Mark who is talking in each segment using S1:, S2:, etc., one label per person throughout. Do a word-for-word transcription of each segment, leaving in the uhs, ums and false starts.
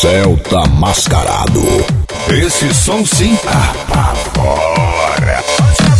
S1: céu tá mascarado. Esse som sim apavora.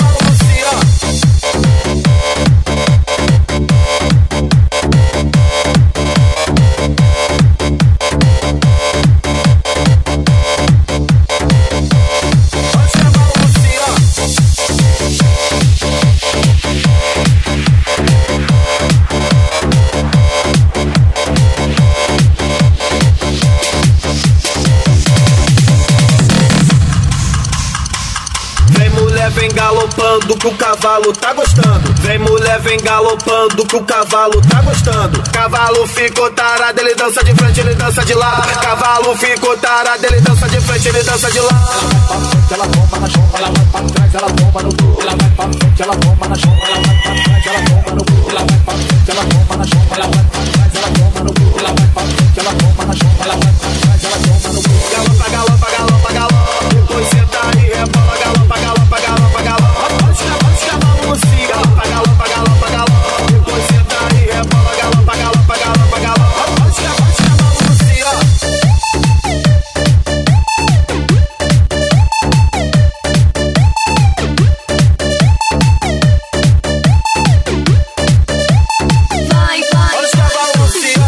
S2: Vem galopando que o cavalo tá gostando. Vem mulher, vem galopando que o cavalo tá gostando. Cavalo ficou tarado, ele dança de frente, ele dança de lá. Cavalo ficou tarado, ele dança de frente, ele dança de lá.
S3: Ela bomba na chão, ela vai pra trás, ela bomba no cu. Ela vai pra frente, ela bomba na chão, ela vai pra trás, ela bomba no cu. Ela vai pra frente, ela bomba na chão, ela vai pra trás, ela bomba no cu. Ela vai pra frente, ela bomba na chão, ela vai pra trás, ela bomba no cu.
S2: Galopa, galopa, galopa, galopa. Depois senta e rebola, galopa, galopa, galopa, galopa. Galopa, galopa, galopa, galopa. Depois senta e rebola, galopa, galopa, galopa, galopa.
S4: Vai, vai.
S2: Olha os cavalos no cio.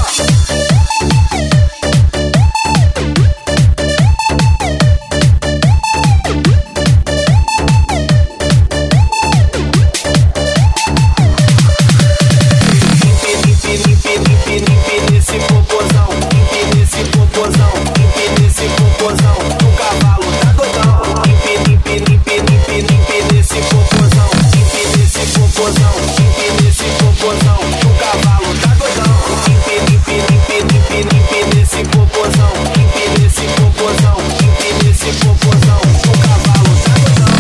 S2: Nesse popozão, nesse popozão, nesse popozão, o cavalo tá doidão. Limpe, limpe, limpe, limpe nesse popozão, nesse popozão, nesse popozão, o cavalo tá doidão. Limpe, limpe, limpe, limpe, limpe nesse popozão, nesse popozão, nesse popozão, o cavalo tá doidão.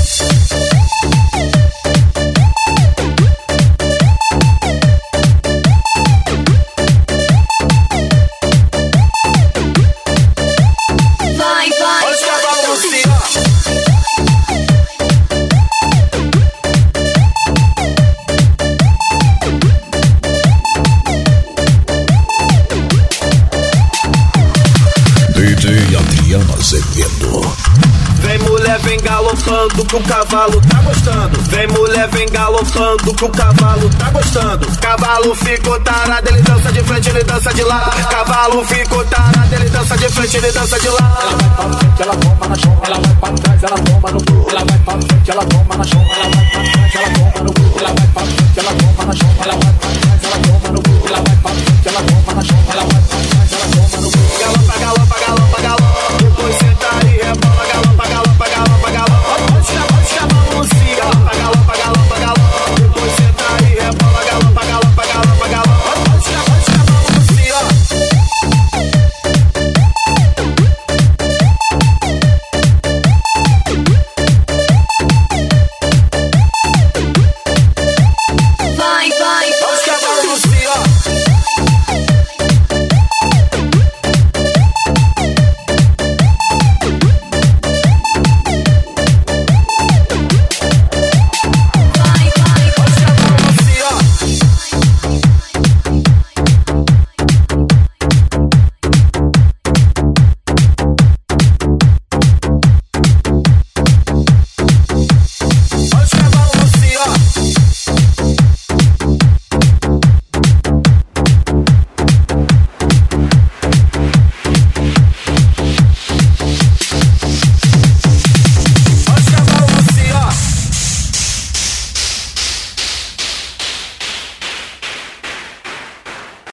S4: Vai, vai.
S2: Olha os cavalos no cio.
S1: D J Adriano Azevedo.
S2: Vem mulher, vem galopando que o cavalo tá gostando. Vem mulher, vem galopando que o cavalo tá gostando. Cavalo ficou tarado, ele dança de frente, ele dança de lá. Cavalo ficou tarado, ele dança de frente, ele dança de lá.
S3: Ela vai pra frente, ela bomba na chão, ela vai pra trás, ela bomba no cu. Ela vai pra frente, ela bomba na chão, ela vai pra trás, ela bomba no cu. Ela vai pra frente, ela bomba na chão, ela vai